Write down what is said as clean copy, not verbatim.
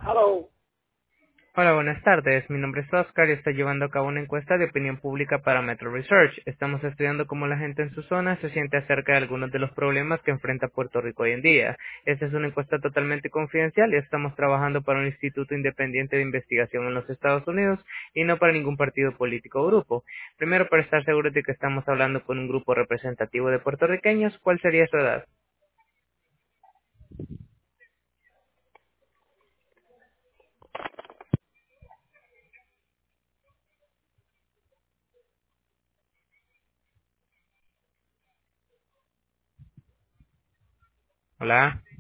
Hello. Hola, buenas tardes. Mi nombre es Oscar y estoy llevando a cabo una encuesta de opinión pública para Metro Research. Estamos estudiando cómo la gente en su zona se siente acerca de algunos de los problemas que enfrenta Puerto Rico hoy en día. Esta es una encuesta totalmente confidencial y estamos trabajando para un instituto independiente de investigación en los Estados Unidos y no para ningún partido político o grupo. Primero, para estar seguros de que estamos hablando con un grupo representativo de puertorriqueños, ¿cuál sería su edad? Hola.